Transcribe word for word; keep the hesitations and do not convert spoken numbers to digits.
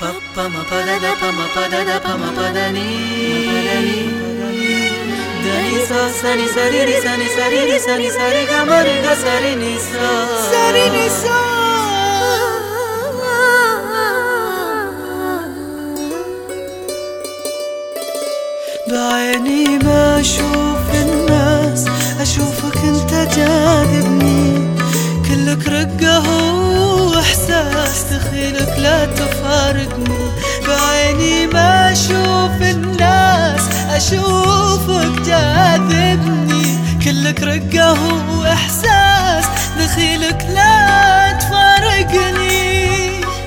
Pa ma pa da da pa ma pa da da pa ma pa da ni da ni sa sa ni sa ri ri sa ni sa ri ri sa ni sa re ga ma re ga sa re ni sa sa re ni sa. بعيني ما أشوف الناس أشوفك أنت جاذبني، كلك رقة وإحساس دخيلك لا تفارقني. بعيني ما أشوف الناس أشوفك جاذبني، كلك رقة وإحساس دخيلك لا تفارقني.